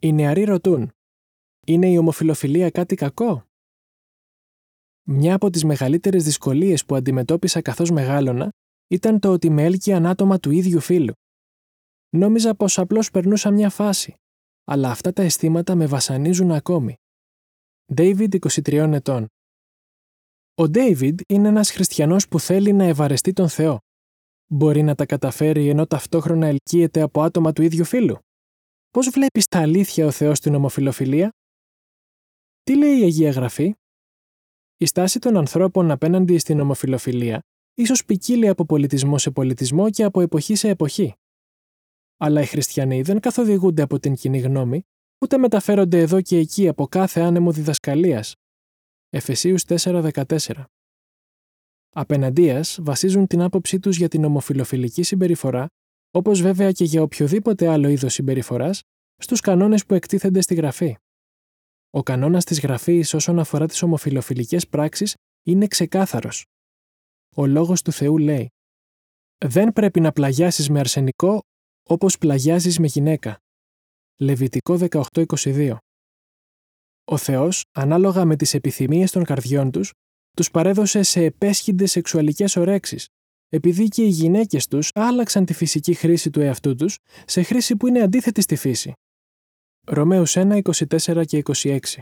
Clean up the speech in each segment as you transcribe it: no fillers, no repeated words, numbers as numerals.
Οι νεαροί ρωτούν: είναι η ομοφυλοφιλία κάτι κακό? Μια από τις μεγαλύτερες δυσκολίες που αντιμετώπισα καθώς μεγάλωνα ήταν το ότι με έλκυαν άτομα του ίδιου φύλου. Νόμιζα πως απλώς περνούσα μια φάση, αλλά αυτά τα αισθήματα με βασανίζουν ακόμη. David, 23 ετών. Ο David είναι ένας χριστιανός που θέλει να ευαρεστεί τον Θεό. Μπορεί να τα καταφέρει ενώ ταυτόχρονα ελκύεται από άτομα του ίδιου φύλου? Πώς βλέπει στα αλήθεια ο Θεός την ομοφυλοφιλία? Τι λέει η Αγία Γραφή? Η στάση των ανθρώπων απέναντι στην ομοφυλοφιλία ίσως ποικίλει από πολιτισμό σε πολιτισμό και από εποχή σε εποχή. Αλλά οι χριστιανοί δεν καθοδηγούνται από την κοινή γνώμη, ούτε μεταφέρονται εδώ και εκεί από κάθε άνεμο διδασκαλίας. Εφεσίους 4:14. Απέναντίας βασίζουν την άποψή τους για την ομοφυλοφιλική συμπεριφορά, όπως βέβαια και για οποιοδήποτε άλλο είδος συμπεριφοράς, στους κανόνες που εκτίθενται στη Γραφή. Ο κανόνας της Γραφής όσον αφορά τις ομοφυλοφιλικές πράξεις είναι ξεκάθαρος. Ο Λόγος του Θεού λέει: «Δεν πρέπει να πλαγιάσεις με αρσενικό όπως πλαγιάζεις με γυναίκα». Λεβιτικό 18:22. Ο Θεός, ανάλογα με τις επιθυμίες των καρδιών τους, τους παρέδωσε σε επέσχυντες σεξουαλικές ορέξεις, επειδή και οι γυναίκες τους άλλαξαν τη φυσική χρήση του εαυτού τους σε χρήση που είναι αντίθετη στη φύση. Ρωμαίους 1:24 και 26.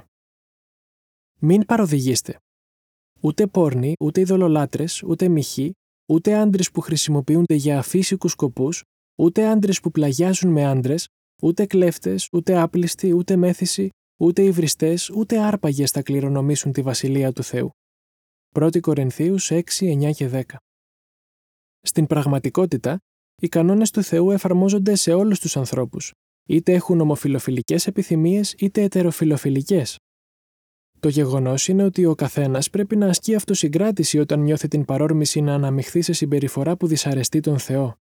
Μην παροδηγείστε. Ούτε πόρνοι, ούτε ειδωλολάτρες, ούτε μοιχοί, ούτε άντρες που χρησιμοποιούνται για αφύσικους σκοπούς, ούτε άντρες που πλαγιάζουν με άντρες, ούτε κλέφτες, ούτε άπλιστοι, ούτε μέθησοι, ούτε υβριστές, ούτε άρπαγες θα κληρονομήσουν τη Βασιλεία του Θεού. 1 Κορινθίους 6, 9 και 10. Στην πραγματικότητα, οι κανόνες του Θεού εφαρμόζονται σε όλους τους ανθρώπους, είτε έχουν ομοφυλοφιλικές επιθυμίες είτε ετεροφυλοφιλικές. Το γεγονός είναι ότι ο καθένας πρέπει να ασκεί αυτοσυγκράτηση όταν νιώθει την παρόρμηση να αναμειχθεί σε συμπεριφορά που δυσαρεστεί τον Θεό.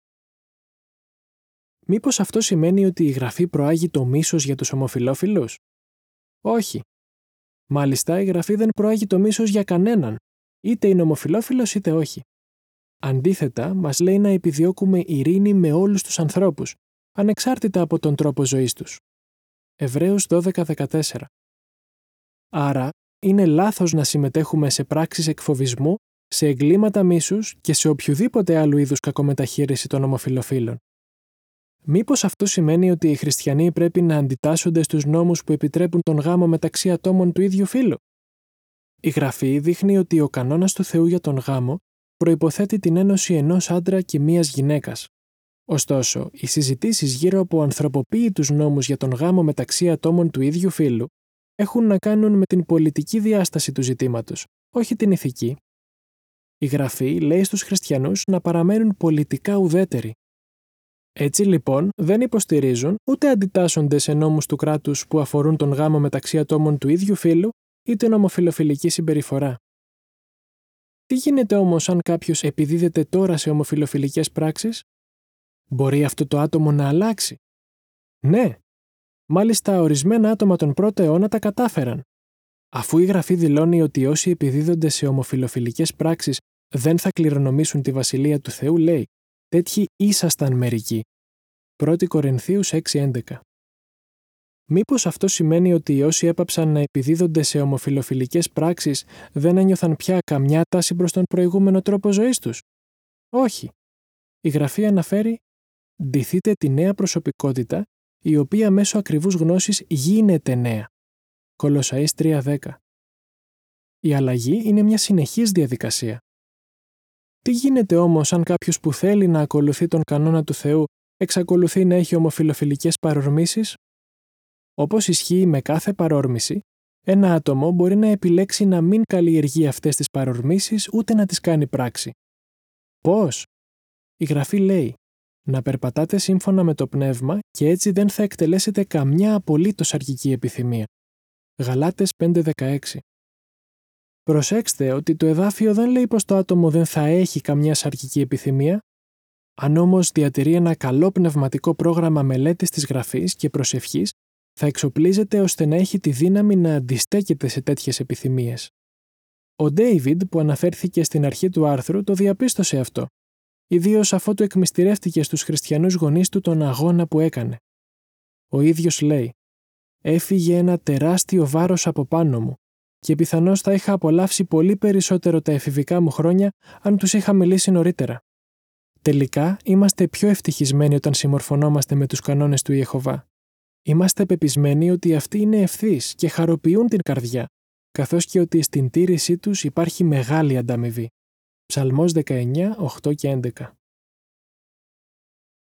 Μήπως αυτό σημαίνει ότι η Γραφή προάγει το μίσος για τους ομοφυλόφιλους? Όχι. Μάλιστα, η Γραφή δεν προάγει το μίσος για κανέναν, είτε είναι ομοφυλόφιλος είτε όχι. Αντίθετα, μας λέει να επιδιώκουμε ειρήνη με όλους τους ανθρώπους, ανεξάρτητα από τον τρόπο ζωής τους. Εβραίους 12:14. Άρα, είναι λάθος να συμμετέχουμε σε πράξεις εκφοβισμού, σε εγκλήματα μίσους και σε οποιοδήποτε άλλου είδους κακομεταχείριση των ομοφυλοφίλων. Μήπως αυτό σημαίνει ότι οι χριστιανοί πρέπει να αντιτάσσονται στους νόμους που επιτρέπουν τον γάμο μεταξύ ατόμων του ίδιου φύλου? Η Γραφή δείχνει ότι ο κανόνας του Θεού για τον γάμο προϋποθέτει την ένωση ενός άντρα και μίας γυναίκας. Ωστόσο, οι συζητήσεις γύρω από ανθρωποποίητους νόμους για τον γάμο μεταξύ ατόμων του ίδιου φύλου έχουν να κάνουν με την πολιτική διάσταση του ζητήματος, όχι την ηθική. Η Γραφή λέει στους χριστιανούς να παραμένουν πολιτικά ουδέτεροι. Έτσι λοιπόν δεν υποστηρίζουν ούτε αντιτάσσονται σε νόμους του κράτους που αφορούν τον γάμο μεταξύ ατόμων του ίδιου φύλου ή την ομοφυλοφιλική συμπεριφορά. Τι γίνεται όμως αν κάποιος επιδίδεται τώρα σε ομοφυλοφιλικές πράξεις? Μπορεί αυτό το άτομο να αλλάξει? Ναι. Μάλιστα, ορισμένα άτομα τον πρώτο αιώνα τα κατάφεραν. Αφού η Γραφή δηλώνει ότι όσοι επιδίδονται σε ομοφυλοφιλικές πράξεις δεν θα κληρονομήσουν τη Βασιλεία του Θεού, λέει: «Τέτοιοι ήσασταν μερικοί». 1 Κορινθίους 6:11. Μήπως αυτό σημαίνει ότι όσοι έπαψαν να επιδίδονται σε ομοφυλοφιλικές πράξεις δεν ένιωθαν πια καμιά τάση προς τον προηγούμενο τρόπο ζωής τους? Όχι. Η Γραφή αναφέρει: «Ντυθείτε τη νέα προσωπικότητα, η οποία μέσω ακριβούς γνώσης γίνεται νέα». Κολοσσαείς 3:10. Η αλλαγή είναι μια συνεχής διαδικασία. Τι γίνεται όμως αν κάποιος που θέλει να ακολουθεί τον κανόνα του Θεού εξακολουθεί να έχει ομοφυλοφιλικές παρορμήσεις? Όπως ισχύει με κάθε παρόρμηση, ένα άτομο μπορεί να επιλέξει να μην καλλιεργεί αυτές τις παρορμήσεις ούτε να τις κάνει πράξη. Πώς? Η Γραφή λέει: «Να περπατάτε σύμφωνα με το πνεύμα και έτσι δεν θα εκτελέσετε καμιά απολύτως αρκική επιθυμία». Γαλάτες 5:16. Προσέξτε ότι το εδάφιο δεν λέει πως το άτομο δεν θα έχει καμιά σαρκική επιθυμία. Αν όμως διατηρεί ένα καλό πνευματικό πρόγραμμα μελέτης της Γραφής και προσευχής, θα εξοπλίζεται ώστε να έχει τη δύναμη να αντιστέκεται σε τέτοιες επιθυμίες. Ο Ντέιβιντ, που αναφέρθηκε στην αρχή του άρθρου, το διαπίστωσε αυτό, ιδίως αφότου εκμυστηρεύτηκε στους χριστιανούς γονείς του τον αγώνα που έκανε. Ο ίδιος λέει: Έφυγε ένα τεράστιο βάρος από πάνω μου και πιθανώς θα είχα απολαύσει πολύ περισσότερο τα εφηβικά μου χρόνια αν τους είχα μιλήσει νωρίτερα. Τελικά, είμαστε πιο ευτυχισμένοι όταν συμμορφωνόμαστε με τους κανόνες του Ιεχωβά. Είμαστε πεπισμένοι ότι αυτοί είναι ευθύς και χαροποιούν την καρδιά, καθώς και ότι στην τήρησή τους υπάρχει μεγάλη ανταμοιβή. Ψαλμός 19, 8 και 11.